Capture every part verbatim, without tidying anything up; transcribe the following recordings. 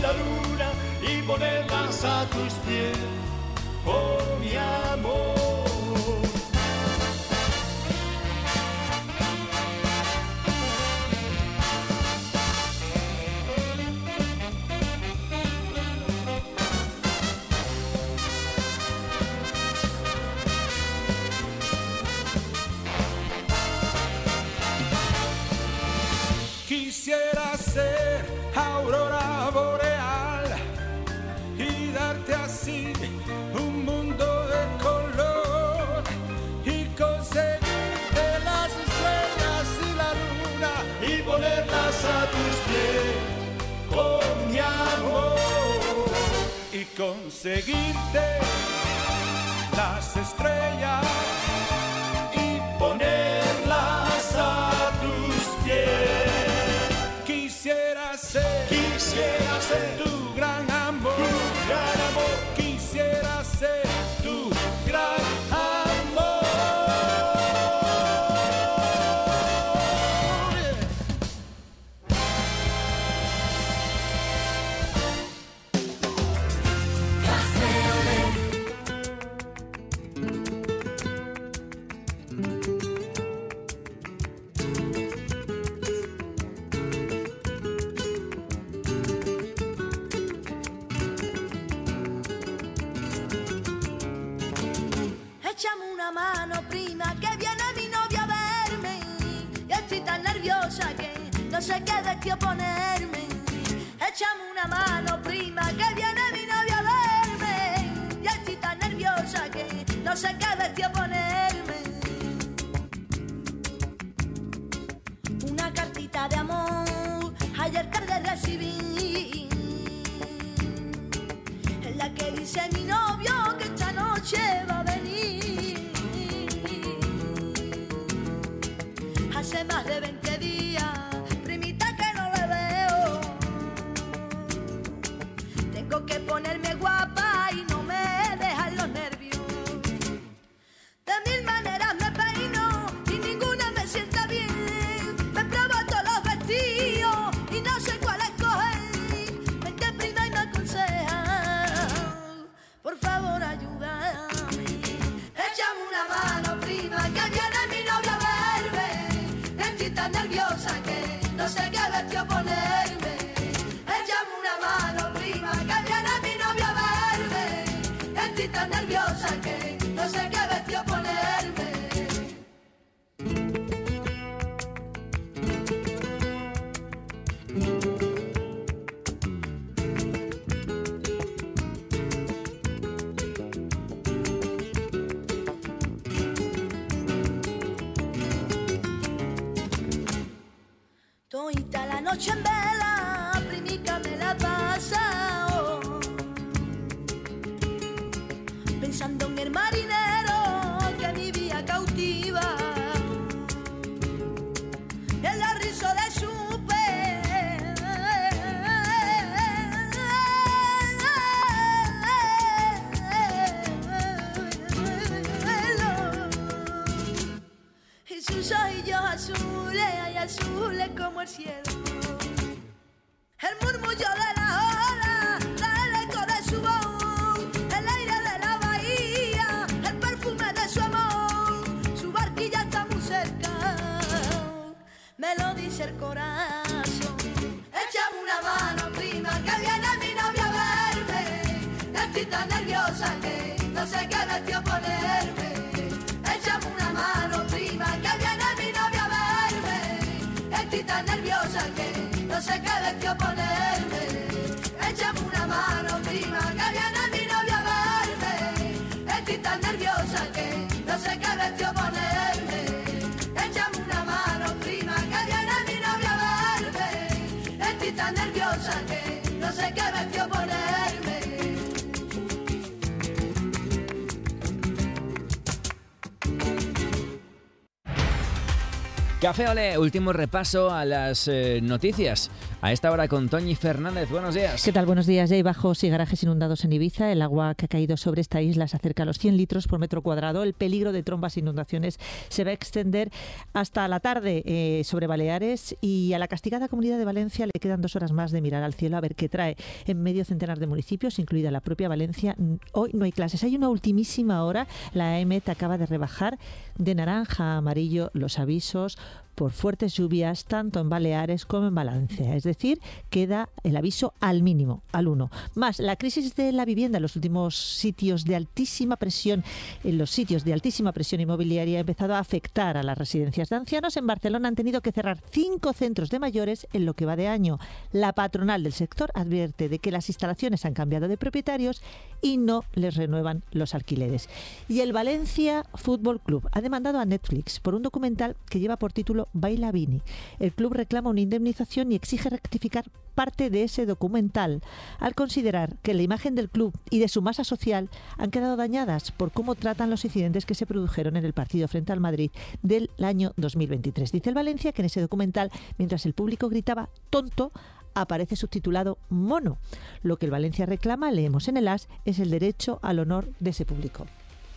la luna y ponerlas a tus pies, oh mi amor. Quisiera ser aurora boreal y darte así un mundo de color y conseguirte las estrellas y la luna y ponerlas a tus pies, con mi amor. Y conseguirte las estrellas y ponerlas a tus pies. Quisiera ser, quisiera ser tu gran amor, tu gran amor. Quisiera ser tu gran amor. Échame una mano, prima, que viene mi novia a verme. Y estoy tan nerviosa que no sé qué vestido ponerme. Échame una mano, prima, que viene mi novia a verme. Y estoy tan nerviosa que no sé qué vestido ponerme. Una cartita de amor ayer tarde recibí, en la que dice mi novio que esta noche va a venir. Hace más de veinte días, primita, que no le veo. Tengo que ponerme guapa y no me dejan los nervios. De mil maneras me peino y ninguna me sienta bien. Me pruebo todos los vestidos y no sé cuál escoger. Vente, prima, y me aconseja, por favor ayúdame. Échame una mano, prima, que viene mi novia a verme. Estoy tan nerviosa que no sé qué vestido ponerme. Échame una mano, prima, que viene mi novia a verme. Estoy tan nerviosa que no sé qué vestido ponerme. Toita la noche en vela, primica, me la pasa, oh, pensando en el marinero que vivía cautiva, en la risa de su pelo y sus ojillos azules, ay, azules como el cielo. El murmullo de la ola, el eco de su voz, el aire de la bahía, el perfume de su amor. Su barquilla está muy cerca, me lo dice el corazón. Échame una mano, prima, que viene mi novia a verme. Estoy tan nerviosa que no sé qué vestido ponerme. Échame una mano, prima, que viene mi novia a verme. Estoy tan nerviosa que no sé qué vestido ponerme. Échame una mano, prima, que viene mi novia a verme. Estoy tan nerviosa que no sé qué vestido ponerme. Échame una mano, prima, que viene mi novia a verme. Estoy tan nerviosa que no sé qué vestido ponerme. Café Olé, último repaso a las eh, noticias. A esta hora con Toñi Fernández. Buenos días. ¿Qué tal? Buenos días. Ya hay bajos y garajes inundados en Ibiza. El agua que ha caído sobre esta isla se acerca a los cien litros por metro cuadrado. El peligro de trombas e inundaciones se va a extender hasta la tarde eh, sobre Baleares, y a la castigada Comunidad de Valencia le quedan dos horas más de mirar al cielo a ver qué trae. En medio centenar de municipios, incluida la propia Valencia, hoy no hay clases. Hay una ultimísima hora. La E M E T acaba de rebajar de naranja a amarillo los avisos por fuertes lluvias tanto en Baleares como en Valencia. Es decir, queda el aviso al mínimo, al uno. Más, la crisis de la vivienda en los últimos sitios de altísima presión, en los sitios de altísima presión inmobiliaria ha empezado a afectar a las residencias de ancianos. En Barcelona han tenido que cerrar cinco centros de mayores en lo que va de año. La patronal del sector advierte de que las instalaciones han cambiado de propietarios y no les renuevan los alquileres. Y el Valencia Fútbol Club ha demandado a Netflix por un documental que lleva por título Baila Vini. El club reclama una indemnización y exige rectificar parte de ese documental al considerar que la imagen del club y de su masa social han quedado dañadas por cómo tratan los incidentes que se produjeron en el partido frente al Madrid del año dos mil veintitrés. Dice el Valencia que en ese documental, mientras el público gritaba tonto, aparece subtitulado mono. Lo que el Valencia reclama, leemos en el A S, es el derecho al honor de ese público.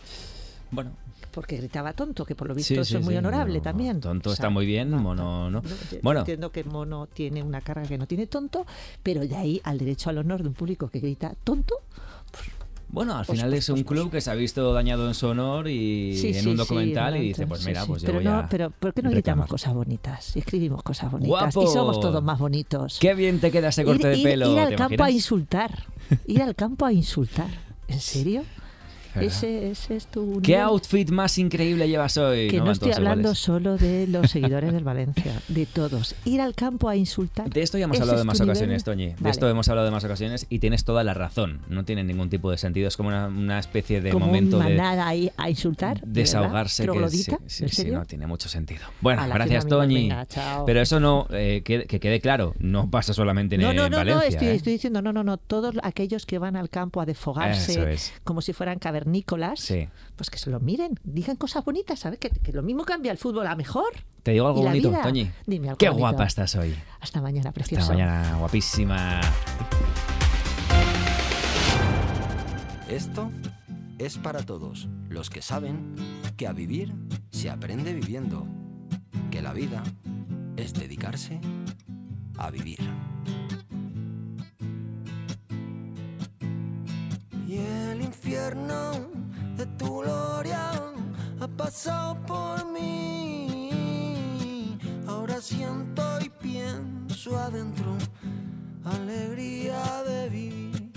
Bueno, porque gritaba tonto, que por lo visto sí, eso sí, es muy sí, honorable no, también. Tonto o sea, está muy bien, no, mono no. no yo Bueno, entiendo que mono tiene una carga que no tiene tonto, pero de ahí al derecho al honor de un público que grita tonto. Pues, bueno, al pues, final pues, es un pues, club pues. que se ha visto dañado en su honor y Sí, en sí, un documental sí, y dice, pues mira, sí, pues sí. yo pero voy no, a pero ¿por qué no reclamar. gritamos cosas bonitas? Y escribimos cosas bonitas. ¡Guapo! Y somos todos más bonitos. Qué bien te queda ese corte ir, de ir, pelo. Ir al ¿te campo imaginas? a insultar. Ir al campo a insultar. ¿En serio? ¿Verdad? Ese, ese es tu ¿Qué nivel. outfit más increíble llevas hoy? Que no, van estoy todos hablando iguales. solo de los seguidores del Valencia, de todos. Ir al campo a insultar. De esto ya hemos ¿ese hablado es de más tu nivel? ocasiones, Toñi. De Vale. esto hemos hablado de más ocasiones y tienes toda la razón. No tiene ningún tipo de sentido. Es como una, una especie de Como momento un de manada ahí a insultar. ¿de desahogarse. verdad? Que sí, ¿Troglodita? sí, ¿En sí, serio? no tiene mucho sentido. Bueno, Ala, gracias, que una amiga, Toñi. venga, chao. Pero eso no, eh, que, que quede claro, no pasa solamente en, No, no, en no, Valencia. no, estoy, ¿eh? estoy diciendo, no, no, no, todos aquellos que van al campo a Eso desfogarse es. como si fueran cavernícolas, Sí. pues que se lo miren, digan cosas bonitas, ¿sabes? Que, que lo mismo cambia el fútbol a mejor. Te digo algo ¿Y la bonito, vida? Toñi. Dime algo Qué bonito. guapa estás hoy. Hasta mañana, precioso. Hasta mañana, guapísima. Esto es para todos los que saben que a vivir se aprende viviendo, que la vida es dedicarse a vivir. Y el infierno de tu gloria ha pasado por mí. Ahora siento y pienso adentro alegría de vivir,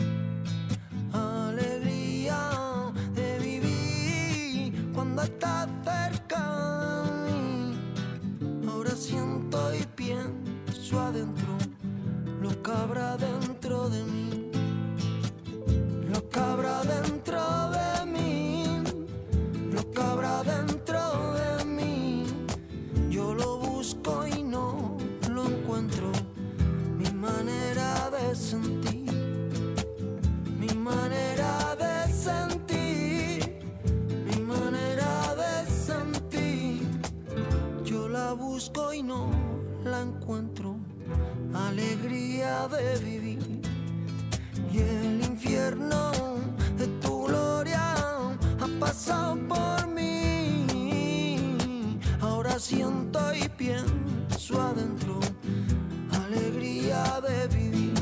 alegría de vivir cuando estás cerca de mí. Ahora siento y pienso adentro lo que habrá dentro de mí, lo que habrá dentro de mí, lo que habrá dentro de mí. Yo lo busco y no lo encuentro, mi manera de sentir, mi manera de sentir, mi manera de sentir. Yo la busco y no la encuentro, alegría de vivir. Y el infierno de tu gloria ha pasado por mí. Ahora siento y pienso adentro alegría de vivir.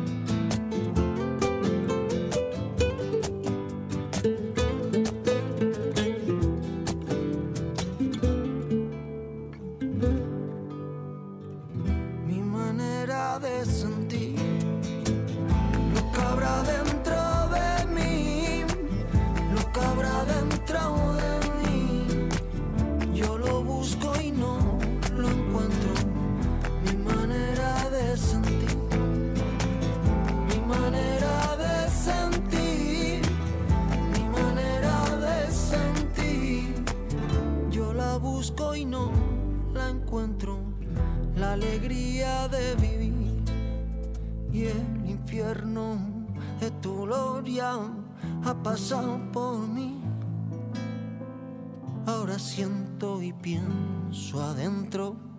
Mi manera de sentir, lo que habrá dentro de mí, lo que habrá dentro de mí. Yo lo busco y no lo encuentro, mi manera de sentir, mi manera de sentir, mi manera de sentir. Yo la busco y no la encuentro, la alegría de vivir. Y el infierno de tu gloria ha pasado por mí. Ahora siento y pienso adentro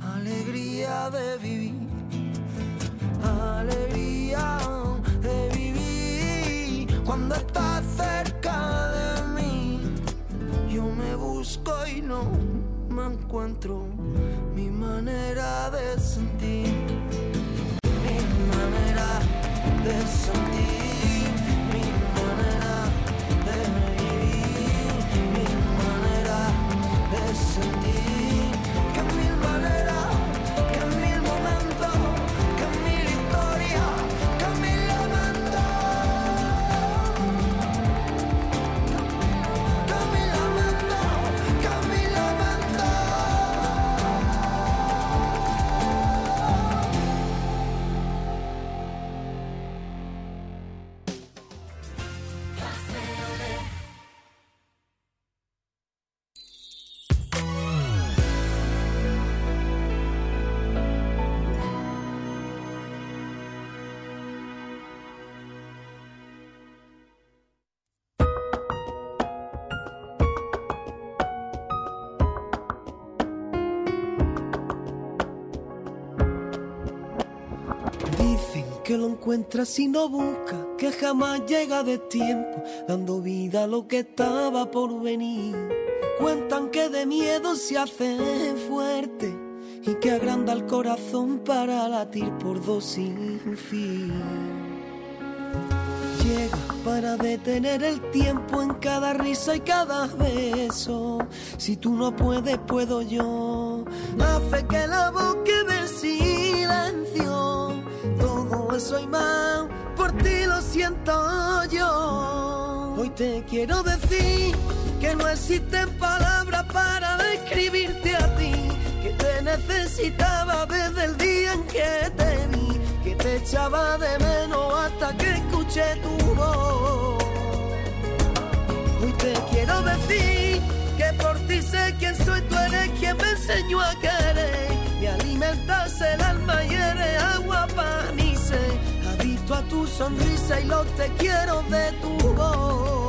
alegría de vivir, alegría de vivir. Cuando estás cerca de mí, yo me busco y no me encuentro. Mi manera de sentir, mi manera de sentir, mi manera de vivir, mi manera de sentir. Que mil maneras, que mil momentos, que mil historias, que mil lamentos, que mil lamentos, que mil lamentos. Dicen que lo encuentra si no busca, que jamás llega de tiempo, dando vida a lo que estaba por venir. Cuentan que de miedo se hace fuerte y que agranda el corazón para latir por dos sin fin. Llega para detener el tiempo en cada risa y cada beso. Si tú no puedes, puedo yo. Hace que la voz quede en silencio. Todo eso y más, por ti lo siento yo. Hoy te quiero decir que no existen palabras para describirte a ti, que te necesitaba desde el día en que te vi, que te echaba de menos hasta que escuché tu voz. Hoy te quiero decir que por ti sé quién soy, tú eres quien me enseñó a querer, me alimentas el alma y eres agua para mi sed, adicto a tu sonrisa y los te quiero de tu voz.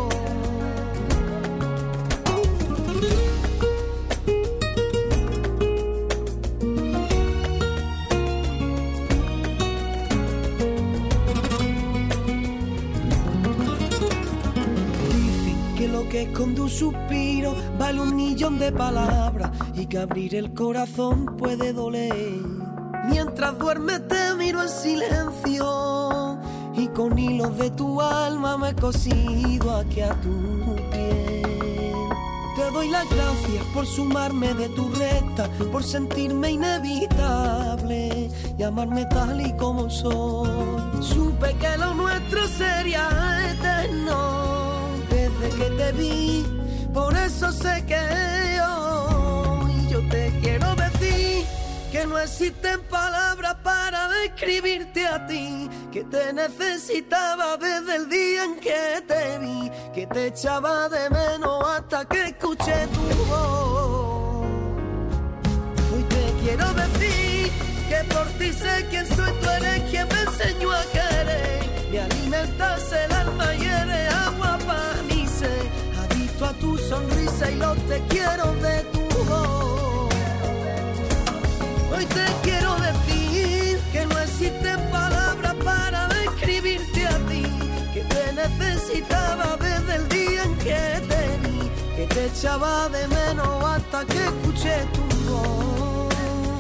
Que esconde un suspiro vale un millón de palabras y que abrir el corazón puede doler. Mientras duermes te miro en silencio y con hilos de tu alma me he cosido aquí a tu piel. Te doy las gracias por sumarme de tu recta, por sentirme inevitable y amarme tal y como soy. Supe que lo nuestro sería eterno desde que te vi, por eso sé que hoy yo te quiero decir que no existen palabras para describirte a ti, que te necesitaba desde el día en que te vi, que te echaba de menos hasta que escuché tu voz. Hoy te quiero decir que por ti sé quién soy, tú eres quien me enseñó a querer, me alimentas el alma y eres agua para mi sed, adicto a tu sonrisa y los te quiero de tu voz. Hoy te quiero decir que no existen palabras para describirte a ti, que te necesitaba desde el día en que te vi, que te echaba de menos hasta que escuché tu voz.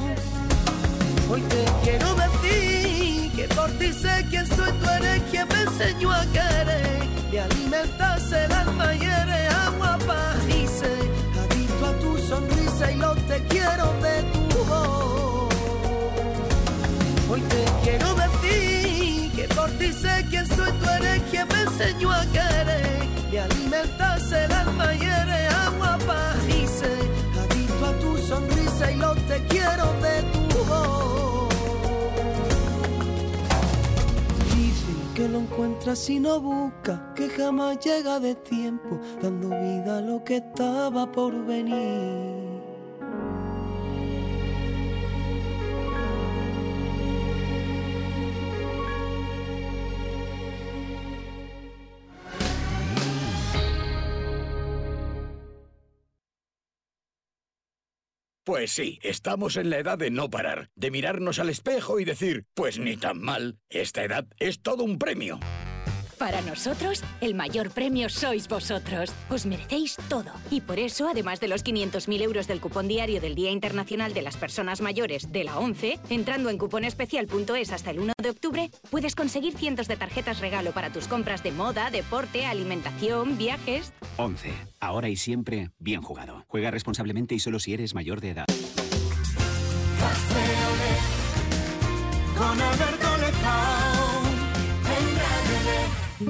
Hoy te quiero decir que por ti sé quién soy, tú eres quien me enseñó a querer, me alimentas el alma y eres agua para mi sed, adicto a tu sonrisa y los te quiero de tu voz. Hoy te quiero decir que por ti sé quién soy, tú eres quien me enseñó a querer, me alimentas el alma y eres agua para mi sed, adicto a tu sonrisa y los te quiero de tu voz. Que lo encuentras si no busca, que jamás llega de tiempo, dando vida a lo que estaba por venir. Pues sí, estamos en la edad de no parar, de mirarnos al espejo y decir, pues ni tan mal, esta edad es todo un premio. Para nosotros, el mayor premio sois vosotros. Os merecéis todo. Y por eso, además de los quinientos mil euros del cupón diario del Día Internacional de las Personas Mayores de la ONCE, entrando en cuponespecial punto es hasta el uno de octubre, puedes conseguir cientos de tarjetas regalo para tus compras de moda, deporte, alimentación, viajes... ONCE. Ahora y siempre, bien jugado. Juega responsablemente y solo si eres mayor de edad. Con Alberto Lezao, en Radio Le.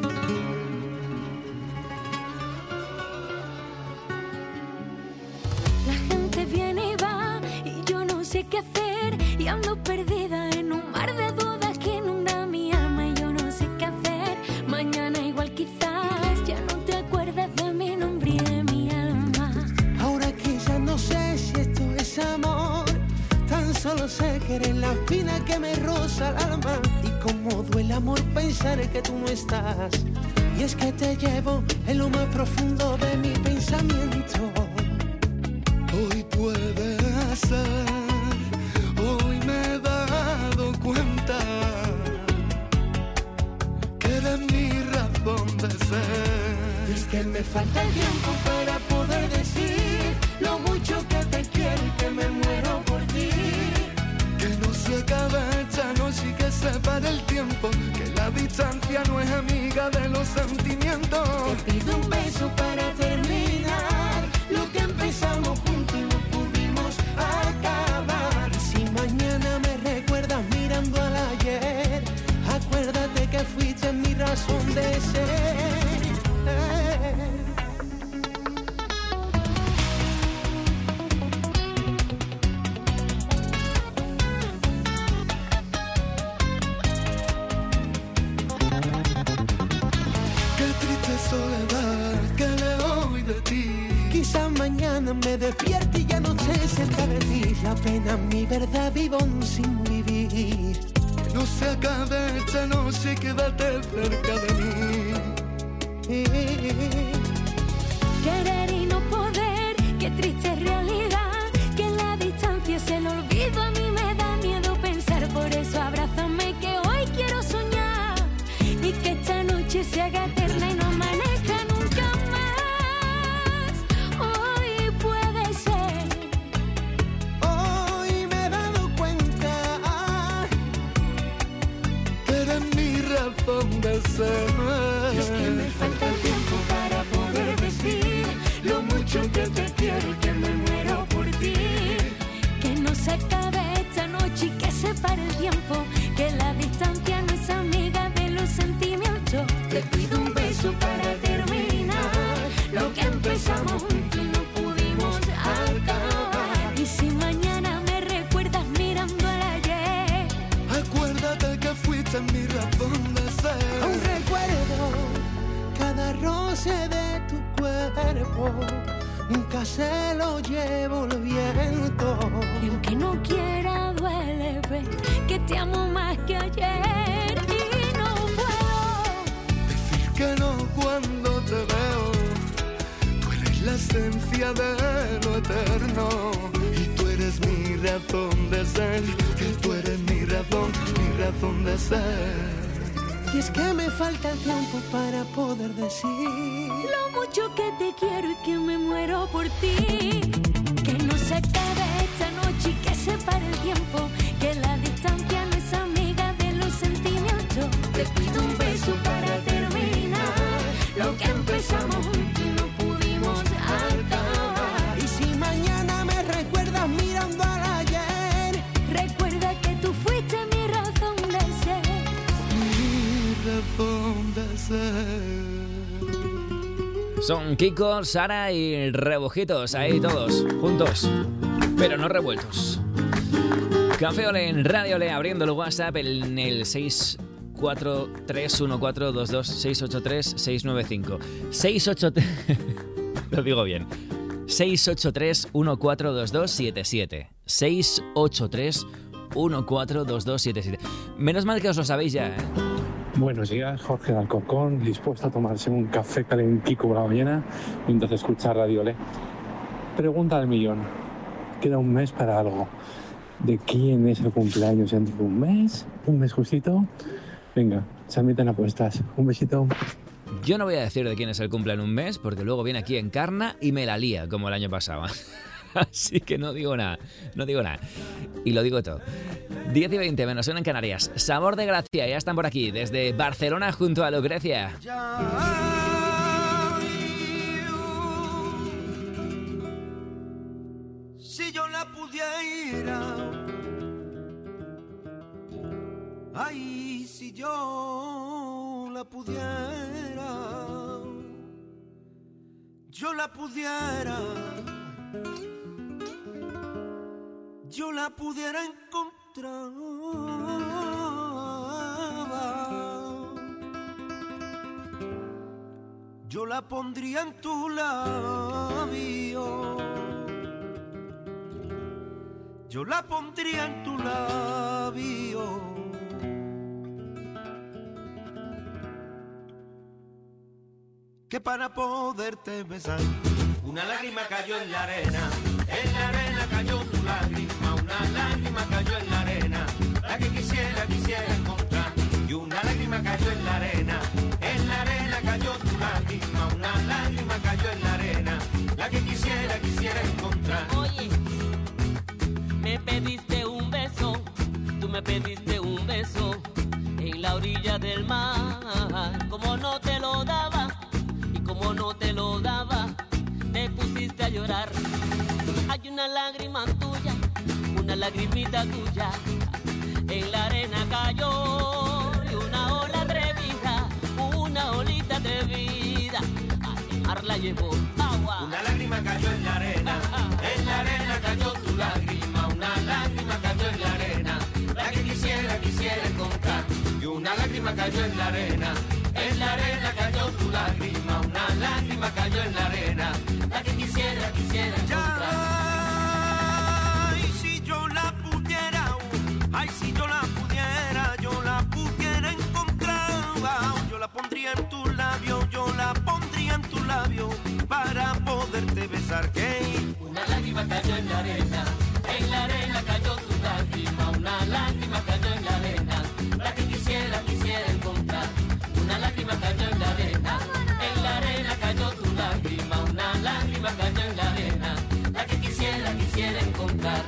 La gente viene y va y yo no sé qué hacer y ando perdida en un mar de dudas que inunda mi alma y yo no sé qué hacer. Mañana igual quizás ya no te acuerdas de mi nombre y de mi alma. Ahora que ya no sé si esto es amor, tan solo sé que eres la espina que me roza el alma. Y cómo duele, amor, pensar que tú no estás. Y es que te llevo en lo más profundo de mi pensamiento. Hoy puede ser, hoy me he dado cuenta que eres mi razón de ser. Y es que me falta el tiempo para poder decir lo mucho que te quiero y que me muero por ti. Que no se acabe esta noche y que se pare el tiempo, que la distancia no es amiga de los sentimientos. Te pido un beso para terminar lo que empezamos juntos y no pudimos acabar. Y si mañana me recuerdas mirando al ayer, acuérdate que fuiste mi razón de ser. Soledad que le doy de ti. Quizás mañana me despierte y ya no sé cerca de ti. La pena, mi verdad, vivo sin vivir. Que no se acabe esta noche, quédate cerca de mí. Querer y no poder, qué triste realidad. Que en la distancia es el olvido, a mí me da miedo pensar. Por eso abrázame que hoy quiero soñar y que esta noche se haga eterna y no amanezca nunca más. Hoy puede ser. Hoy me he dado cuenta que eres mi razón de ser. Y es que me falta el tiempo para poder decir lo mucho que te quiero y que me muero por ti. Que no se acabe esta noche y que se pare el tiempo, que la distancia no es amiga de los sentimientos. Te pido un beso para terminar lo que empezamos juntos y no pudimos acabar. Y si mañana me recuerdas mirando al ayer, acuérdate que fuiste mi razón de ser. Aún recuerdo cada roce de tu cuerpo, nunca se lo llevo el viento. Y aunque no quiera duele ver que te amo más que ayer. Y no puedo decir que no cuando te veo. Tú eres la esencia de lo eterno y tú eres mi razón de ser. Que tú eres mi razón, mi razón de ser. Y es que me falta el tiempo para poder decir lo mucho que te quiero y que me muero por ti. Que no se acabe esta noche y que se pare el tiempo, que la distancia no es amiga de los sentimientos. Te pido un beso para terminar lo que empezamos juntos y no pudimos acabar. Y si mañana me recuerdas mirando al ayer, recuerda que tú fuiste mi razón de ser. Mi razón de ser. Son Kiko, Sara y Rebujitos, ahí todos, juntos, pero no revueltos. Café Ole en Radio Ole, abriendo el WhatsApp en el seis cuatro tres uno cuatro dos dos seis ocho tres seis nueve cinco. seis ocho tres Lo digo bien. seis ocho tres uno cuatro dos dos siete siete. seis ocho tres uno cuatro dos dos siete siete. Menos mal que os lo sabéis ya, ¿eh? Buenos días, Jorge de Alcorcón, dispuesto a tomarse un café calentico por la mañana mientras escucha Radio Ole. Pregunta del millón. queda un mes para algo. ¿De quién es el cumpleaños dentro de un mes? ¿Un mes justito? Venga, se admiten apuestas. Un besito. Yo no voy a decir de quién es el cumple en un mes, porque luego viene aquí, encarna y me la lía, como el año pasado. Así que no digo nada, no digo nada. Y lo digo todo. diez y veinte, menos uno en Canarias. Sabor de Gracia, ya están por aquí, desde Barcelona junto a Lucrecia. Si yo la pudiera, ay, si yo la pudiera, yo la pudiera, yo la pudiera encontrar, yo la pondría en tu labio, yo la pondría en tu labio, que para poderte besar una lágrima cayó en la arena, en la arena cayó tu lágrima, una lágrima cayó en la arena, la que quisiera, quisiera encontrar, y una lágrima cayó en la arena, en la arena cayó tu lágrima, una lágrima cayó en la arena, la que quisiera, quisiera encontrar. Oye, me pediste un beso, tú me pediste un beso, en la orilla del mar, como no te lo daba, y como no te lo daba, te pusiste a llorar. Hay una lágrima tuya, una lagrimita tuya, en la arena cayó, y una ola atrevida, una olita atrevida, al mar la llevó agua. Una lágrima cayó en la arena, en la arena cayó tu lágrima, una lágrima cayó en la arena, la que quisiera, quisiera encontrar, y una lágrima cayó en la arena, en la arena cayó tu lágrima, una lágrima cayó en la arena, la que quisiera, quisiera encontrar. Ay, si yo la pudiera, ay, si yo la pudiera, yo la pudiera encontrar, yo la pondría en tu labio, yo la pondría en tu labio, para poderte besar, que una lágrima cayó en la arena, en la arena cayó tu lágrima, una lágrima cayó en la arena, la que quisiera, quisiera encontrar, una lágrima cayó en la arena, en la arena cayó tu lágrima, una lágrima cayó en la arena, la que quisiera, quisiera encontrar.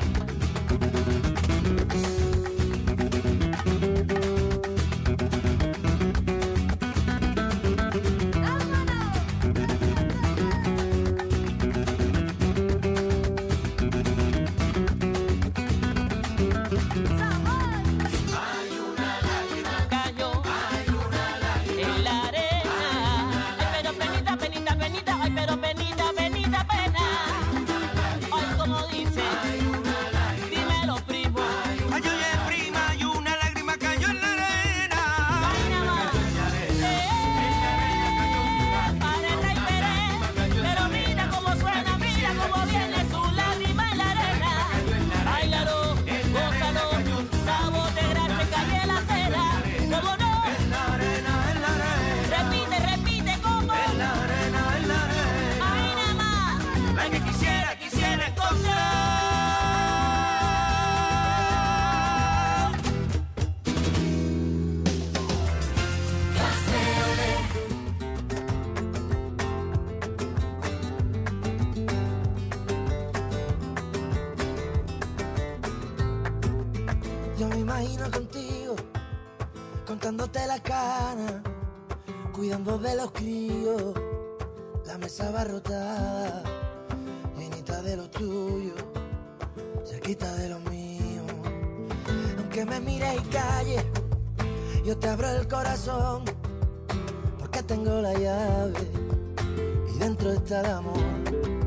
Yo me imagino contigo, contándote la cana, cuidando de los críos, la mesa abarrotada, llenita de lo tuyo, cerquita de lo mío. Aunque me mires y calles, yo te abro el corazón, porque tengo la llave y dentro está el amor.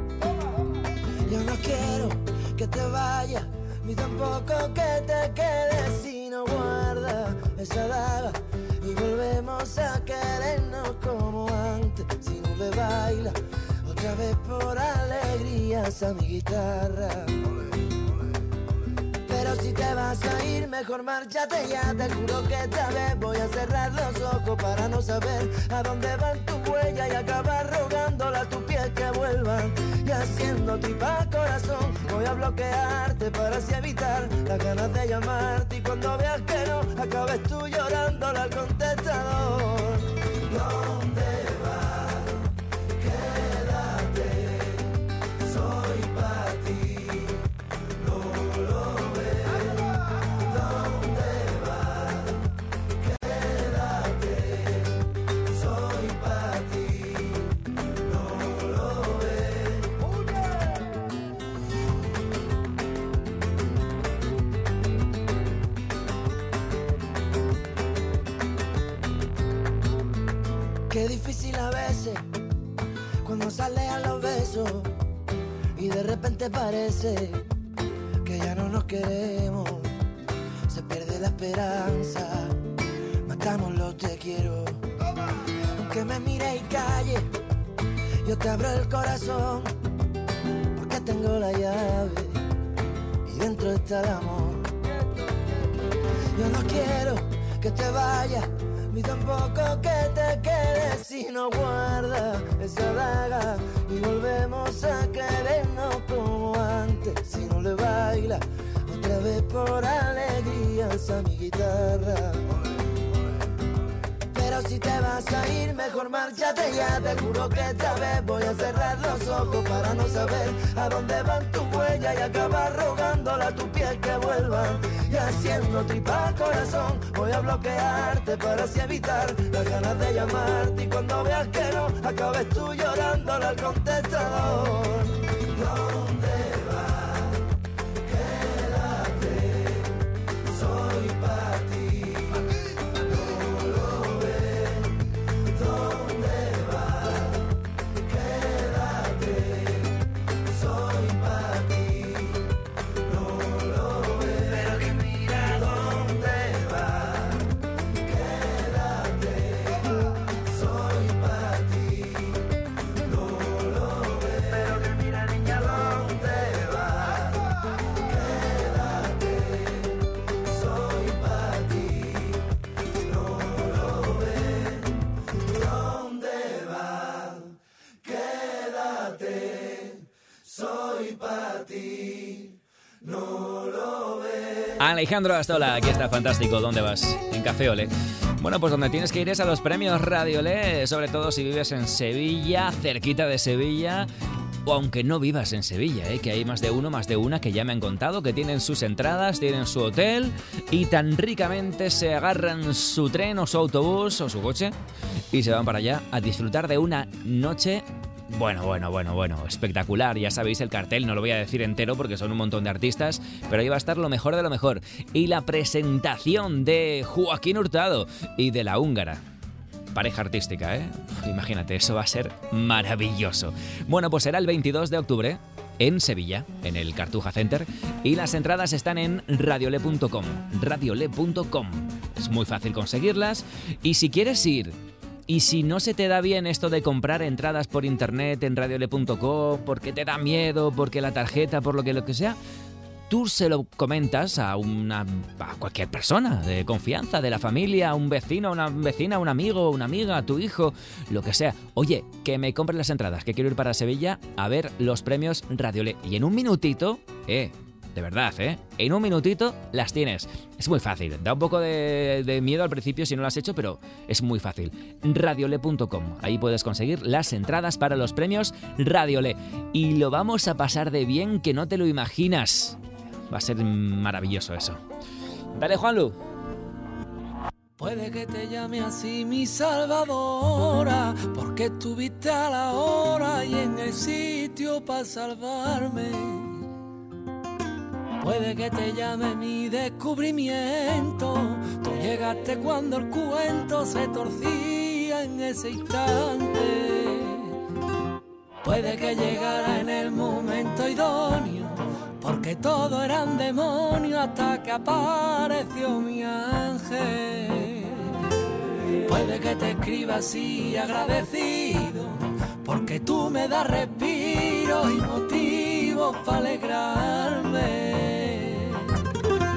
Yo no quiero que te vayas, ni tampoco que te quedes si no guardas esa daga y volvemos a querernos como antes. Si no le baila otra vez por alegrías a mi guitarra, pero Pero si te vas a ir, mejor márchate ya. Te juro que esta vez voy a cerrar los ojos para no saber a dónde van tus huellas y acabar rogándole a tu piel que vuelvan. Y haciendo tripa corazón, voy a bloquearte para así evitar las ganas de llamarte. Y cuando veas que no, acabes tú llorándole al contestador. ¿Dónde vas? Quédate, soy para ti. No lo ves. ¿Dónde vas? Quédate, soy para ti. No lo ves. Qué difícil a veces cuando sale a los besos y de repente parece que ya no nos queremos. Se pierde la esperanza, matamos los te quiero. Aunque me mire y calle, yo te abro el corazón porque tengo la llave y dentro está el amor. Yo no quiero que te vayas, ni tampoco que te quedes si no guardas esa daga y volvemos a querernos como antes. Si no le baila otra vez por alegría a mi guitarra. Pero si te vas a ir, mejor márchate ya. Te juro que esta vez voy a cerrar los ojos para no saber a dónde van tus huellas y acabar rogándole a tu piel que vuelvan. Y haciendo tripa corazón, voy a bloquearte para así evitar las ganas de llamarte. Y cuando veas que no, acabes tú llorándole al contestador. ¿Dónde vas? Quédate, soy para ti. No lo ves. ¿Dónde vas? Quédate, soy para ti. No lo ves. Pero que mira dónde vas. Quédate, soy para ti. No lo ves. Pero que mira niña dónde vas. Quédate, soy para ti. No lo ves. ¿Dónde vas? Quédate, soy para ti. No lo ves. Alejandro Astola, aquí está fantástico. ¿Dónde vas? En Café Ole. Bueno, pues donde tienes que ir es a los premios Radio Ole, sobre todo si vives en Sevilla, cerquita de Sevilla, o aunque no vivas en Sevilla, ¿eh? Que hay más de uno, más de una que ya me han contado que tienen sus entradas, tienen su hotel y tan ricamente se agarran su tren o su autobús o su coche y se van para allá a disfrutar de una noche. Bueno, bueno, bueno, bueno, espectacular. Ya sabéis el cartel, no lo voy a decir entero porque son un montón de artistas, pero ahí va a estar lo mejor de lo mejor. Y la presentación de Joaquín Hurtado y de La Húngara. Pareja artística, ¿eh? Imagínate, eso va a ser maravilloso. Bueno, pues será el veintidós de octubre en Sevilla, en el Cartuja Center, y las entradas están en radiole punto com. radiole punto com. Es muy fácil conseguirlas y si quieres ir, y si no se te da bien esto de comprar entradas por internet en radiole punto com, porque te da miedo, porque la tarjeta, por lo que lo que sea, tú se lo comentas a una a cualquier persona de confianza, de la familia, a un vecino, una vecina, un amigo, una amiga, a tu hijo, lo que sea. Oye, que me compren las entradas, que quiero ir para Sevilla a ver los premios Radiole. Y en un minutito, eh, de verdad, ¿eh? En un minutito las tienes. Es muy fácil. Da un poco de, de miedo al principio si no lo has hecho, pero es muy fácil. radiole punto com. Ahí puedes conseguir las entradas para los premios Radiole. Y lo vamos a pasar de bien que no te lo imaginas. Va a ser maravilloso eso. Dale, Juanlu. Puede que te llame así mi salvadora, porque estuviste a la hora y en el sitio para salvarme. Puede que te llame mi descubrimiento, tú llegaste cuando el cuento se torcía en ese instante. Puede que llegara en el momento idóneo, porque todo eran demonios hasta que apareció mi ángel. Puede que te escriba así agradecido, porque tú me das respiros y motivos para alegrarme.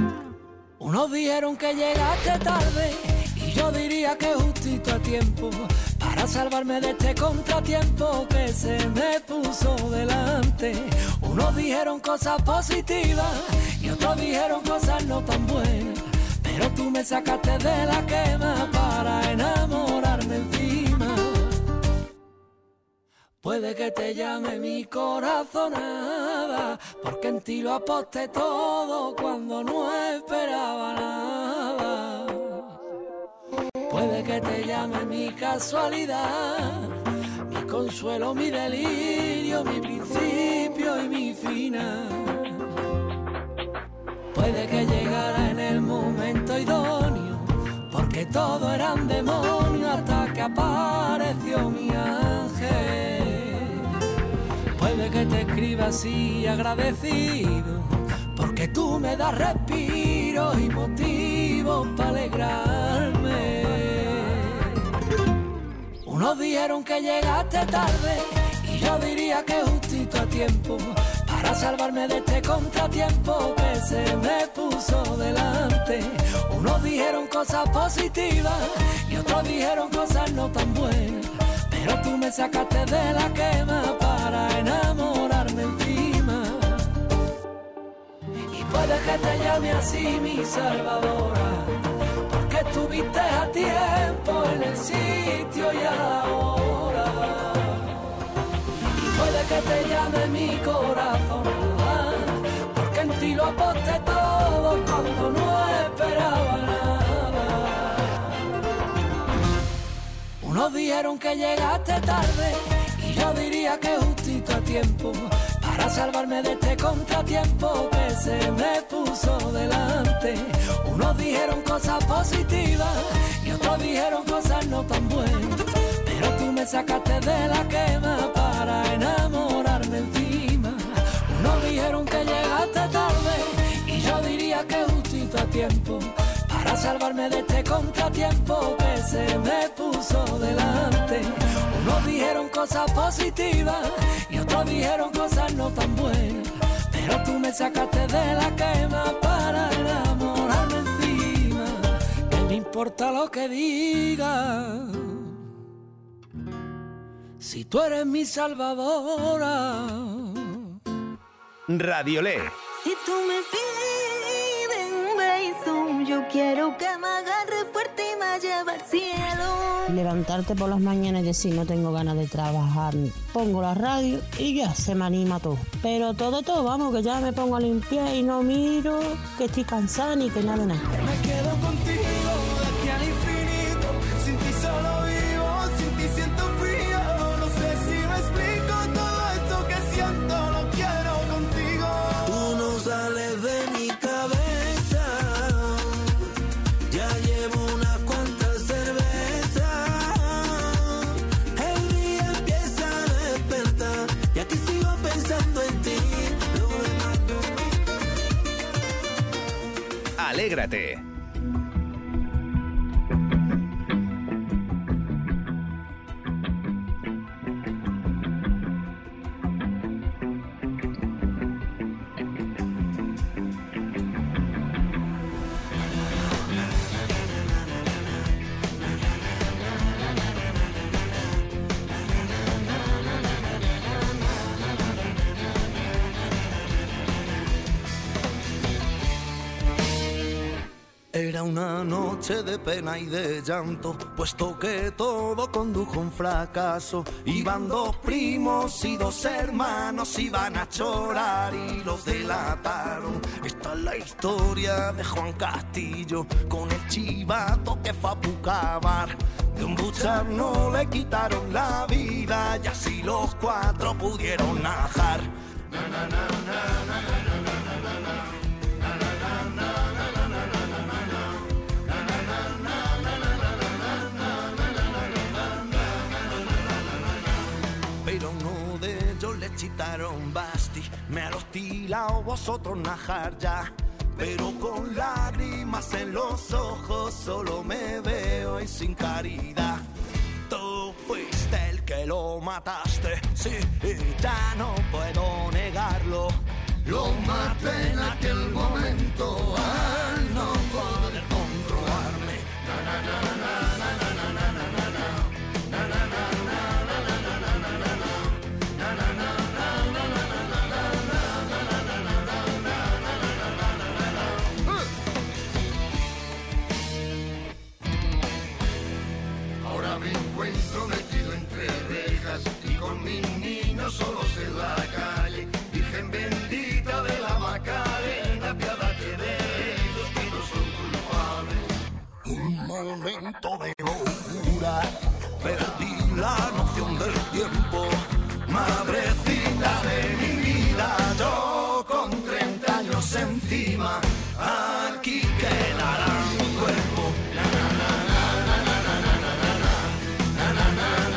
Unos dijeron que llegaste tarde y yo diría que justito a tiempo para salvarme de este contratiempo que se me puso delante. Unos dijeron cosas positivas y otros dijeron cosas no tan buenas, pero tú me sacaste de la quema para enamorarme encima. Puede que te llame mi corazonada, porque en ti lo aposté todo cuando no esperaba nada. Puede que te llame mi casualidad, mi consuelo, mi delirio, mi principio y mi final. Puede que llegara en el momento idóneo, porque todo eran demonios hasta que apareció mi ángel. Puede que te escriba así agradecido, porque tú me das respiro y motivos para alegrarme. Unos dijeron que llegaste tarde y yo diría que justito a tiempo para salvarme de este contratiempo que se me puso delante. Unos dijeron cosas positivas y otros dijeron cosas no tan buenas, pero tú me sacaste de la quema para enamorarme encima. Y puede que te llame así mi salvadora, porque estuviste a tiempo en el sitio y a la hora. Y puede que te llame mi corazón, porque en ti lo aposté todo cuando no esperaba nada. Unos dijeron que llegaste tarde y yo diría que justito a tiempo para salvarme de este contratiempo que se me puso delante. Unos dijeron cosas positivas y otros dijeron cosas no tan buenas, pero tú me sacaste de la quema para enamorarme encima. Unos dijeron que llegaste tarde y yo diría que justito a tiempo para salvarme de este contratiempo que se me puso delante. Unos dijeron cosas positivas y otros dijeron cosas no tan buenas, pero tú me sacaste de la quema para enamorarme encima. ¿Qué me importa lo que digas si tú eres mi salvadora? Radiolé. Si tú me pides un beso, yo quiero que me agarre fuerte y me lleve al cielo. Levantarte por las mañanas y decir no tengo ganas de trabajar, pongo la radio y ya se me anima todo. Pero todo, todo, vamos, que ya me pongo a limpiar y no miro que estoy cansada ni que nada, nada. Me quedo contigo de aquí al infinito, sin ti solo vivo, sin ti siento frío. No sé si me explico todo esto que siento, lo quiero contigo. Tú no sales de mi cabeza, ya llevo unas cuantas cervezas. El día empieza a despertar y aquí sigo pensando en ti. Alégrate. Era una noche de pena y de llanto, puesto que todo condujo a un fracaso. Iban dos primos y dos hermanos, iban a chorar y los delataron. Esta es la historia de Juan Castillo con el chivato que fue a Pucabar. De un buchar no le quitaron la vida y así los cuatro pudieron najar. Na, na, na, na, na, na, na, na, na. Pero uno de ellos le chitaron basti, me ha hostilado vosotros najar ya. Pero con lágrimas en los ojos solo me veo y sin caridad. Tú fuiste el que lo mataste, sí, y ya no puedo negarlo. Lo maté en aquel momento al no poder. momento de locura. Perdí la noción del tiempo, madrecita de mi vida. Yo con treinta años encima, aquí quedará mi cuerpo. Na, na, na, na, na, na, na, na, na, na, na, na, na,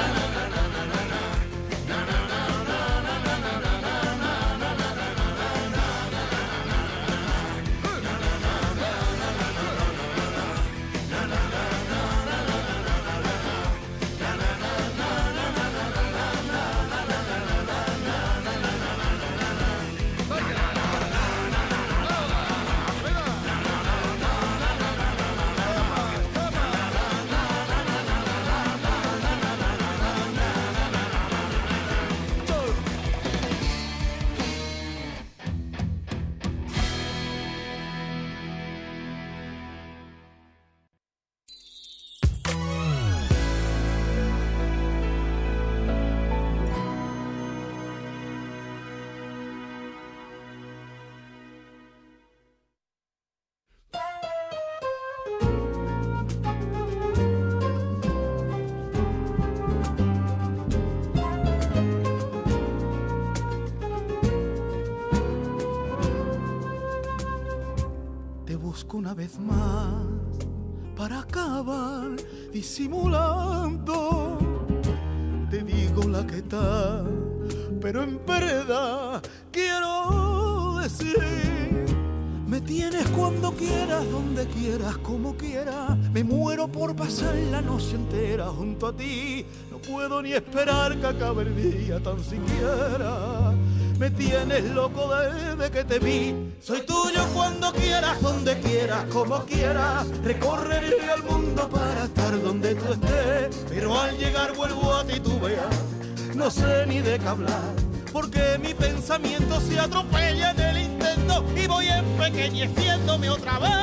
una vez más para acabar disimulando. Te digo la que está, pero en verdad quiero decir: me tienes cuando quieras, donde quieras, como quieras. Me muero por pasar la noche entera junto a ti. No puedo ni esperar que acabe el día tan siquiera. Me tienes loco desde que te vi. Soy tuyo cuando quieras, donde quieras, como quieras. Recorreré el mundo para estar donde tú estés. Pero al llegar vuelvo a ti, tú veas, no sé ni de qué hablar, porque mi pensamiento se atropella en el intento y voy empequeñeciéndome otra vez.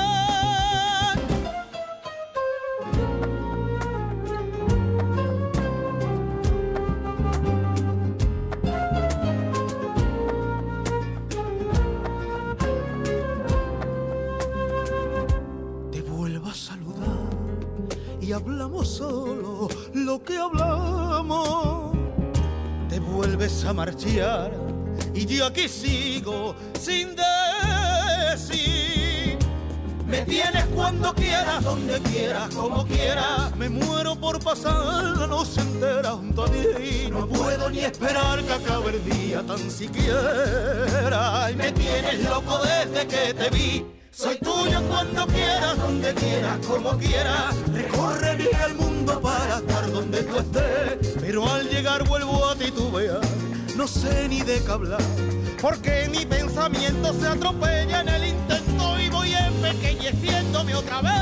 Hablamos solo lo que hablamos. Te vuelves a marchar y yo aquí sigo sin decir. Me tienes cuando quieras, donde quieras, como quieras. Me muero por pasar la noche entera junto a ti. No puedo ni esperar que acabe el día tan siquiera. Y me tienes loco desde que te vi. Soy tuyo cuando quieras, donde quieras, como quieras. Recorreré el mundo para estar donde tú estés. Pero al llegar vuelvo a ti, tú veas, no sé ni de qué hablar, porque mi pensamiento se atropella en el intento y voy empequeñeciéndome otra vez.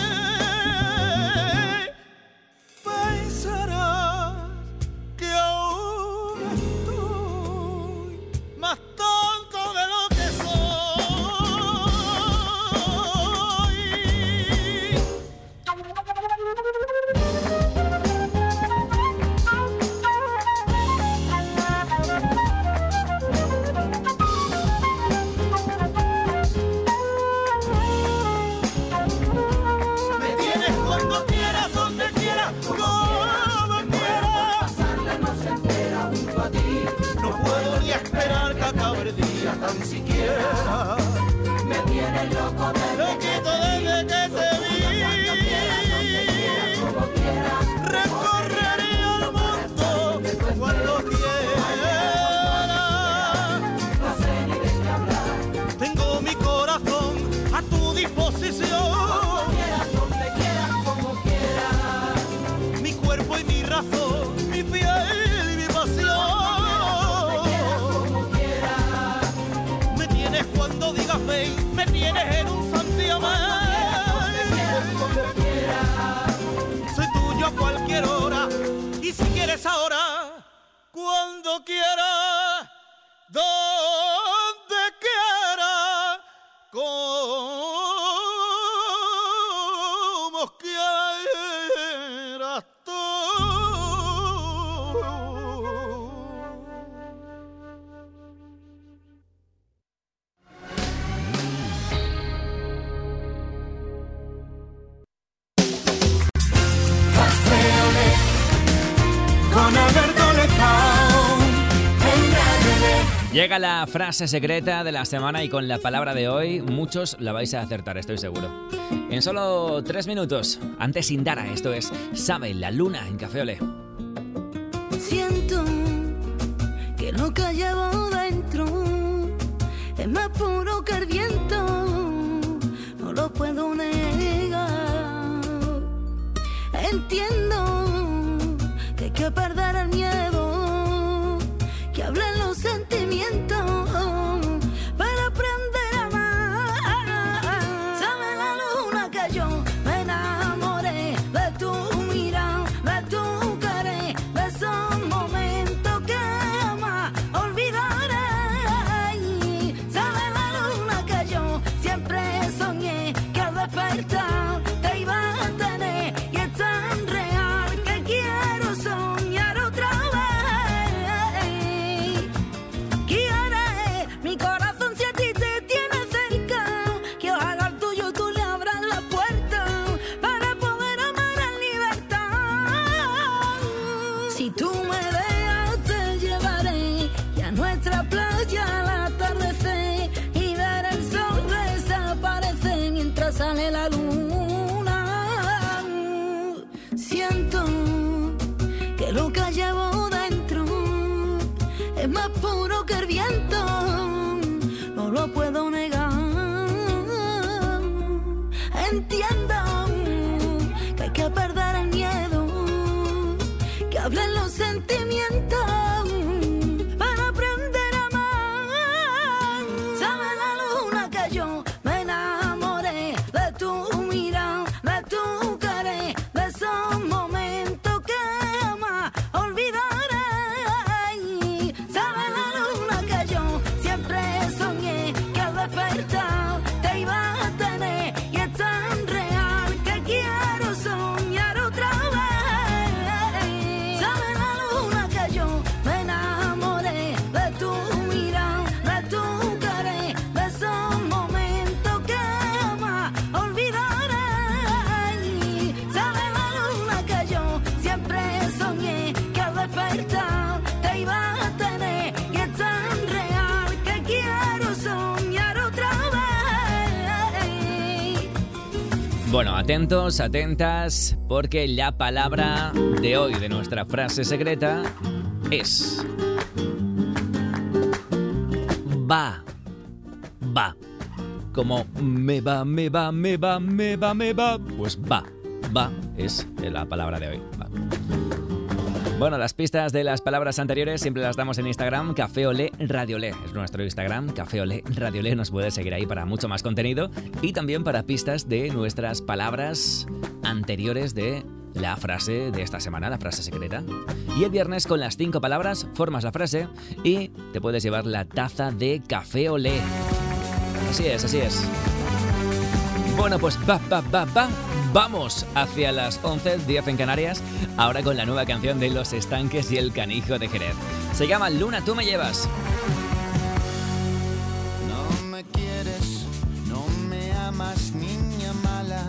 Pensarás que ahora estoy más tonto de lo que soy. Tan siquiera me tienes loco desde que desde que te vi. Recorreré el mundo cuando quiera. No sé ni de qué hablar. Tengo mi corazón a tu disposición. Cuando quieras, donde quieras, como quieras. Mi cuerpo y mi razón, mi piel y mi pasión. Cuando digas ven, me tienes en un santiamén. Soy tuyo a cualquier hora, y si quieres ahora, cuando quieras, donde quieras, como quieras tú. Llega la frase secreta de la semana y con la palabra de hoy muchos la vais a acertar, estoy seguro. En solo tres minutos, antes Indara, esto es Sabe la Luna en Café Olé. Siento que lo que llevo dentro es más puro que el viento, no lo puedo negar. Entiendo que hay que perder el miedo, que hablen los sentimientos para aprender a amar. Sabe la luna que yo me enamoré de tu mirada, de tu querer, de esos momentos que jamás olvidaré. Sabe la luna que yo siempre soñé que al despertar te iba a tener, y es tan real que quiero soñar otra vez. Quiere mi corazón si a ti te tiene cerca, que ojalá al tuyo tú le abras la puerta para poder amar en libertad. Si tú me dejas te llevaré y a nuestra playa al atardecer y ver el sol desaparecer mientras sale la luna. Siento que lo que llevo dentro es más puro que el viento, no lo puedo negar. Entiendo que hay que perder el miedo, que hablen los sentimientos para aprender a amar. Sabe la luna que yo me enamoré de tu mirada, de tu querer, de esos momentos que jamás olvidaré. Sabe la luna que yo siempre soñé que al despertar te iba a tener, y es tan real que quiero soñar otra vez. Sabe la luna que yo me enamoré de tu mirada, de tu querer, de esos momentos que jamás olvidaré. Sabe la luna que yo siempre soñé que al despertar te iba a tener, y es tan real que quiero soñar otra vez. Bueno, atentos, atentas, porque la palabra de hoy de nuestra frase secreta es va, va. Como me va, me va, me va, me va, me va, pues va, va es la palabra de hoy. Va. Bueno, las pistas de las palabras anteriores siempre las damos en Instagram, Café Olé Radio Olé. Es nuestro Instagram, Café Olé Radio Olé. Nos puedes seguir ahí para mucho más contenido y también para pistas de nuestras palabras anteriores de la frase de esta semana, la frase secreta. Y el viernes con las cinco palabras formas la frase y te puedes llevar la taza de Café Olé. Así es, así es. Bueno, pues va, va, va, va. Vamos hacia las once, diez en Canarias, ahora con la nueva canción de Los Estanques y el Canijo de Jerez. Se llama Luna, tú me llevas. No me quieres, no me amas, niña mala.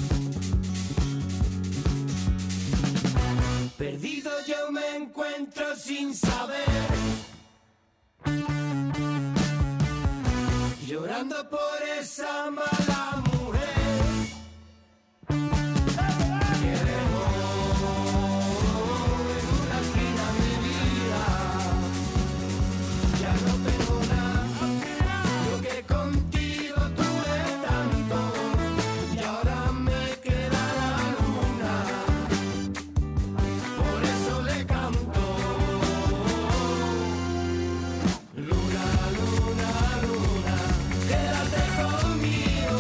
Perdido yo me encuentro sin saber, llorando por esa mala mujer. Luna, luna, luna, quédate conmigo.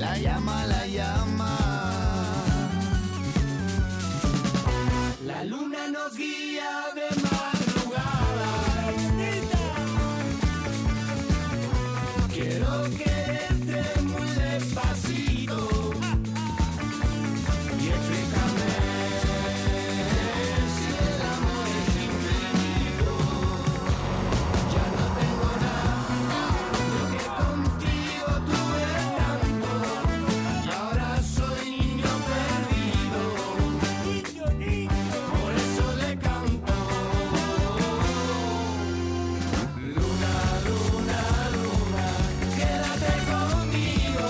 la llama, la llama. La luna nos guía de madrugada. Quiero quererte muy despacito y explícame si el amor es infinito. Ya no tengo nada, porque contigo tuve tanto y ahora soy niño perdido. Niño, niño. Por eso le canto. Luna, luna, luna, quédate conmigo.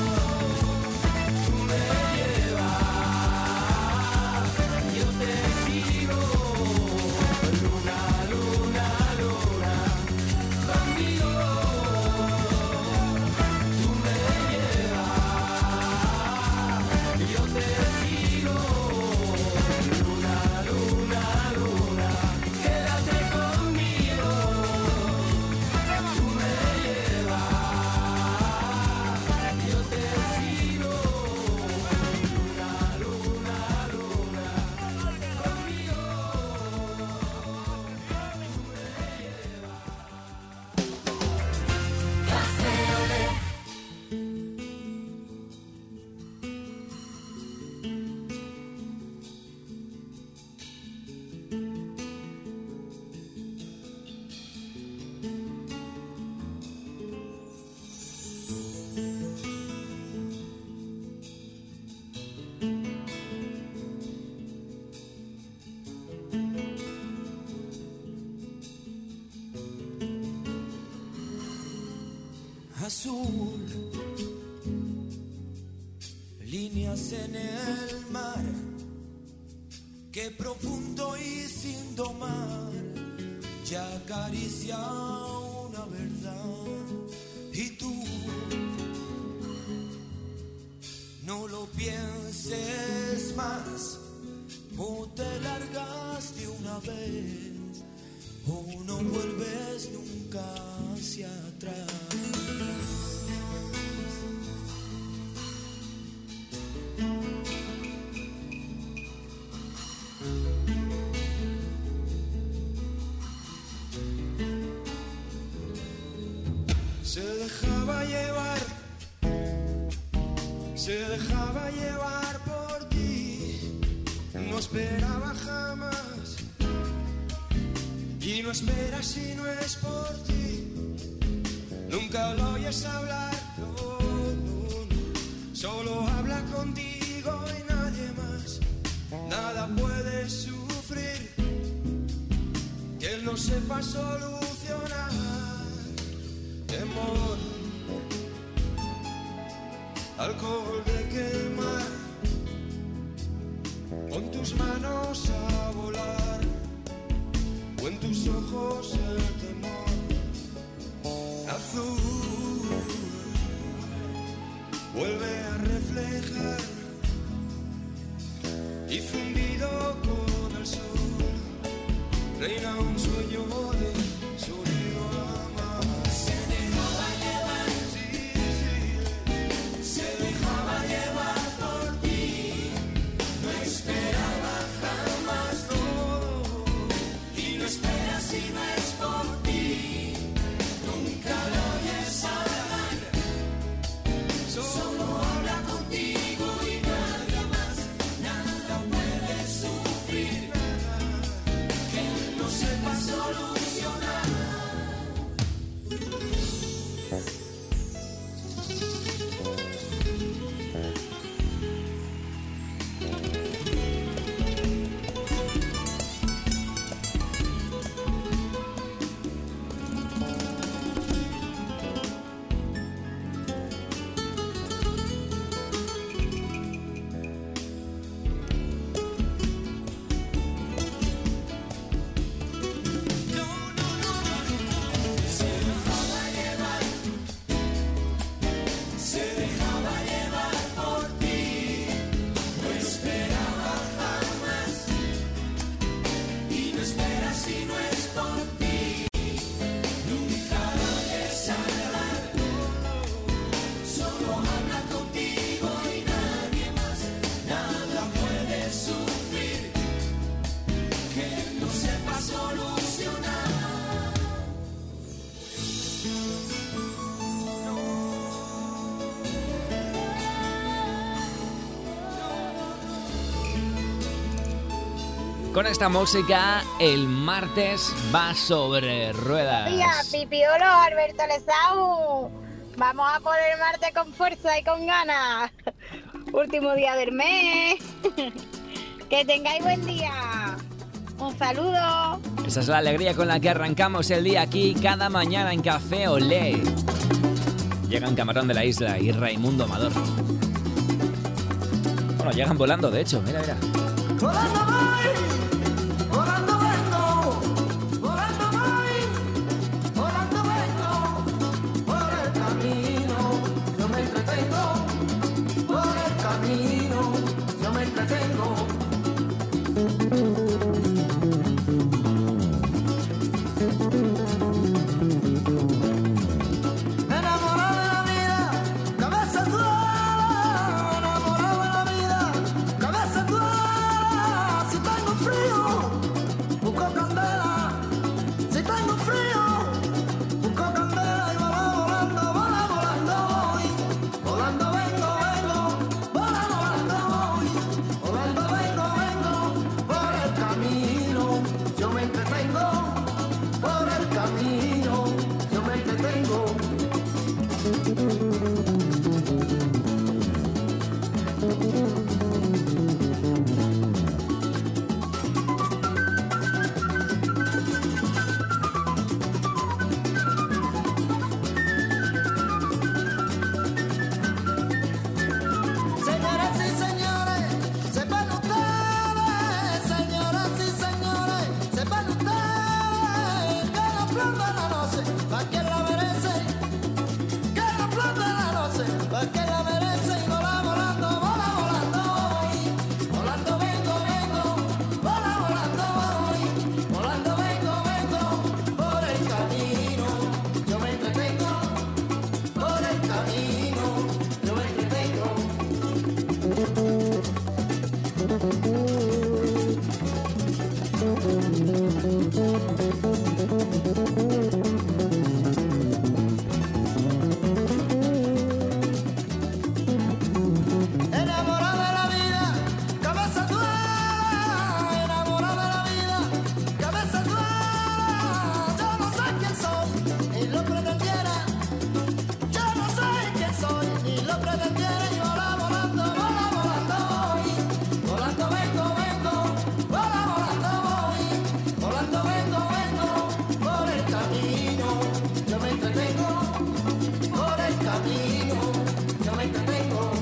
Tú me llevas, yo te sigo. Luna, luna, luna, conmigo. Tú me llevas, yo te sigo. Luna, luna, luna, quédate conmigo. Tú me llevas, yo te sigo. Luna, luna, luna, conmigo. Café Olé. Azul, líneas en el mar, qué profundo y sin domar, ya acaricia una verdad. Y tú, no lo pienses más, o te largas de una vez, o no vuelves nunca hacia atrás. Se dejaba llevar, se dejaba llevar por ti, no esperaba jamás, y no esperas si no es por ti, nunca lo oyes hablar, no, no, no. Solo habla contigo y nadie más, nada puede sufrir, que él no sepa solucionar. Temor, alcohol de quemar, pon tus manos a volar, o en tus ojos el temor. Azul, vuelve a reflejar, y fundido con el sol, reina un sueño de sonido amar. Se dejaba llevar, sí, sí, se dejaba llevar por ti, no esperaba jamás, no, y no espera si no es por ti, nunca lo oyes hablar, solo habla contigo y nadie más, nada puede sufrir, que él no sepa solucionar. No, no, no, no. Con esta música, el martes va sobre ruedas. Tía, Pipiolo, Alberto Lesau. Vamos a por el martes con fuerza y con ganas. Último día del mes. Que tengáis buen día. Un saludo. Esa es la alegría con la que arrancamos el día aquí cada mañana en Café Olé. Llegan Camarón de la Isla y Raimundo Amador. Bueno, llegan volando, de hecho. Mira, mira. Volando voy, volando vengo, volando voy, volando vengo, por el camino yo me entretengo, por el camino yo me entretengo. Enamorado de la vida, cabeza dura, enamorado de la vida, cabeza dura. Si tengo frío, busco candela. Si tengo frío, busco candela y vola volando, vola volando voy. Volando vengo, vengo, vola volando voy. Volando vengo, vengo, por el camino yo me entretengo. Por el camino yo me entretengo. Señoras y señores, sepan ustedes, señoras y señores, sepan ustedes que la flor de la noche, pa' quien la merece, que la flor de la noche, pa' quien la merece, y vola volando, vola volando voy, volando vengo, vengo, vola volando voy, volando vengo, vengo, por el camino yo me entretengo, por el camino yo me entretengo. Enamorado de la vida, cabeza dura, enamorado de la vida, cabeza dura. Yo no sé quién soy, ni lo pretendiera. Yo no sé quién soy, ni lo pretendiera. Y vola volando, vola volando voy. Volando vengo, vengo, vola volando voy. Volando vengo, vengo, por el camino yo me entretengo. Por el camino yo me entretengo.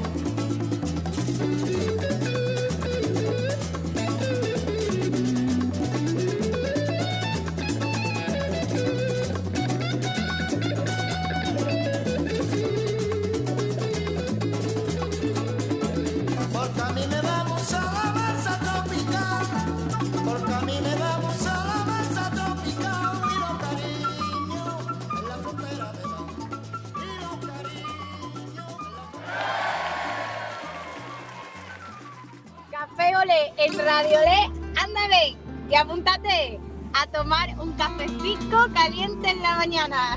Por camino vamos a la masa tropical, por camino vamos a la masa tropical. Y los cariños en la frontera de mar, y los cariños en la Café Olé, en Radio Olé, ándale y apúntate a tomar un cafecito caliente en la mañana.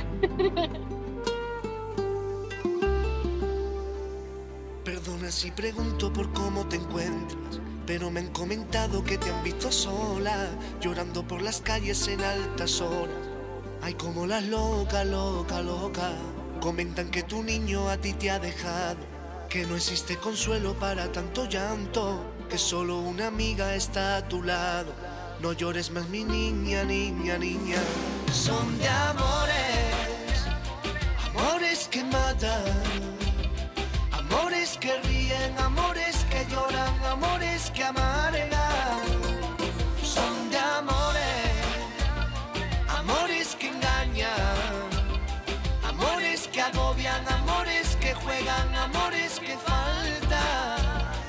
Perdona si pregunto por cómo te encuentras, pero me han comentado que te han visto sola, llorando por las calles en altas horas. Ay, como las locas, loca, loca. Comentan que tu niño a ti te ha dejado, que no existe consuelo para tanto llanto, que solo una amiga está a tu lado. No llores más, mi niña, niña, niña. Son de amores, amores que matan, amores que ríen, amores que lloran, amores que amargan. Son de amores, amores que engañan, amores que agobian, amores que juegan, amores que faltan.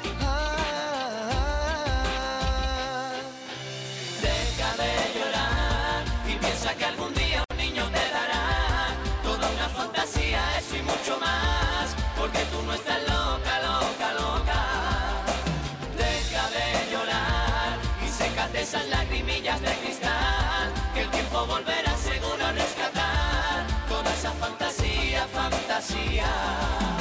Deja de llorar y piensa que algún día un niño te dará toda una fantasía, eso y mucho más, porque tú no estás loca, loca, loca. Deja de llorar y sécate esas lagrimillas de cristal, que el tiempo volverá seguro a rescatar toda esa fantasía, fantasía.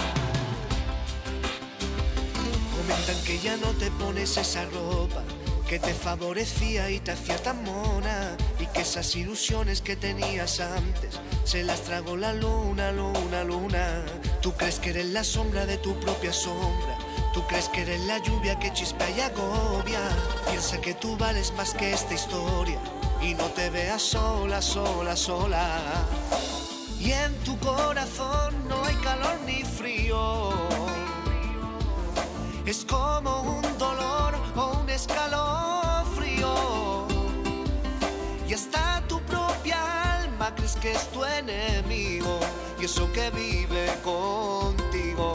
Comentan que ya no te pones esa ropa, que te favorecía y te hacía tan mona, y que esas ilusiones que tenías antes se las tragó la luna, luna, luna. Tú crees que eres la sombra de tu propia sombra, tú crees que eres la lluvia que chispea y agobia. Piensa que tú vales más que esta historia y no te veas sola, sola, sola. Y en tu corazón no hay calor ni frío, es como un dolor o un escalofrío. Y hasta tu propia alma crees que es tu enemigo, y eso que vive contigo.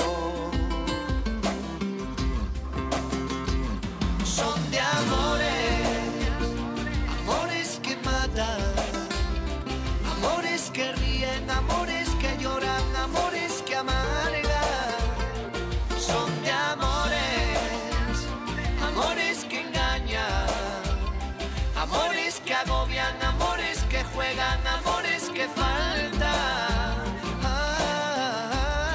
Son de amores, amores que matan, amores que ríen, amores que lloran, amores que amargan. Son de amores, amores que engañan, amores que agobian, amores que juegan, amores que faltan. Ah,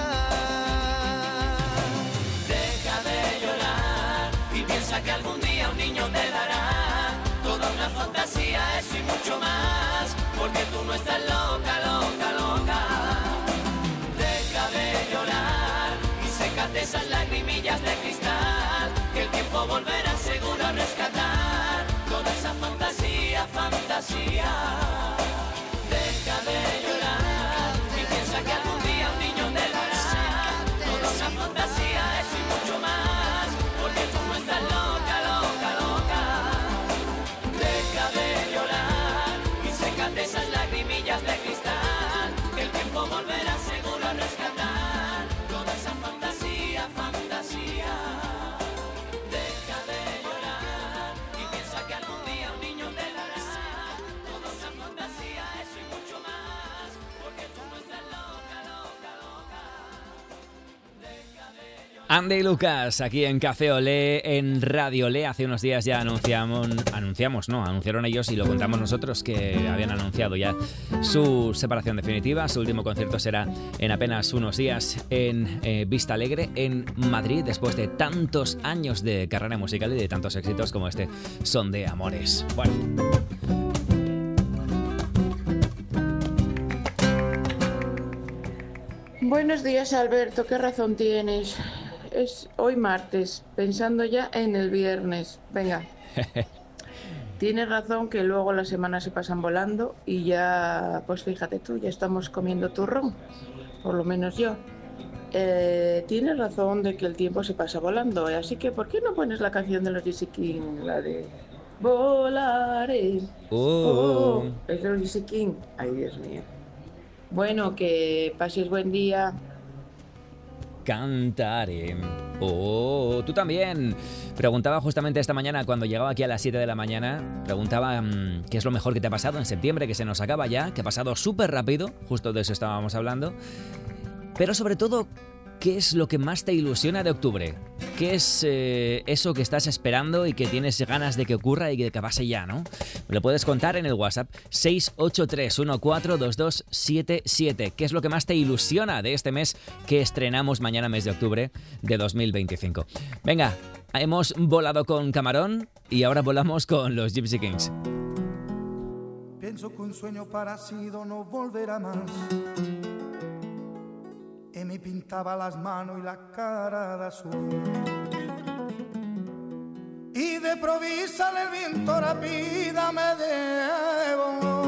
deja de llorar y piensa que algún día un niño te dará toda una fantasía, eso y mucho más, porque tú no estás loca, loca, loca. Deja de llorar y sécate esas lagrimillas de cristal, que el tiempo volverá seguro a rescatar toda esa fantasía, fantasía. Deja de llorar y piensa que algún día un niño te dará toda una fantasía, eso y mucho más, porque tú no estás loca, loca, loca. Deja de llorar y sécate esas lagrimillas de cristal, que el tiempo volverá seguro a rescatar toda esa fantasía, fantasía. Deja de llorar y piensa que algún día un niño te dará toda una fantasía, eso y mucho más, porque tú no estás loca, loca, loca. Deja de llorar. Andy y Lucas, aquí en Café Olé, en Radio Olé. Hace unos días ya anunciamos, anunciamos, no, anunciaron ellos y lo contamos nosotros, que habían anunciado ya su separación definitiva. Su último concierto será en apenas unos días en eh, Vista Alegre, en Madrid, después de tantos años de carrera musical y de tantos éxitos como este Son de Amores. Bueno. Buenos días, Alberto, qué razón tienes. Es hoy martes, pensando ya en el viernes. Venga. Tienes razón que luego las semanas se pasan volando y ya, pues fíjate tú, ya estamos comiendo turrón, por lo menos yo. Eh, tienes razón de que el tiempo se pasa volando, así que ¿por qué no pones la canción de los Gypsy King, la de Volaré? Oh. Oh, es de los Gypsy King. Ay, Dios mío. Bueno, que pases buen día. Cantaré. Oh, tú también. Preguntaba justamente esta mañana, cuando llegaba aquí a las siete de la mañana, preguntaba mmm, qué es lo mejor que te ha pasado en septiembre, que se nos acaba ya, que ha pasado súper rápido, justo de eso estábamos hablando. Pero sobre todo, ¿qué es lo que más te ilusiona de octubre? ¿Qué es eh, eso que estás esperando y que tienes ganas de que ocurra y de que pase ya, ¿no? Me lo puedes contar en el WhatsApp seis ocho tres uno cuatro dos dos siete siete. ¿Qué es lo que más te ilusiona de este mes que estrenamos mañana, mes de octubre de dos mil veinticinco? Venga, hemos volado con Camarón y ahora volamos con los Gypsy Kings. Pienso que un sueño parecido no volverá más. Y me pintaba las manos y la cara de azul. Y de provisa el viento rápida me debo.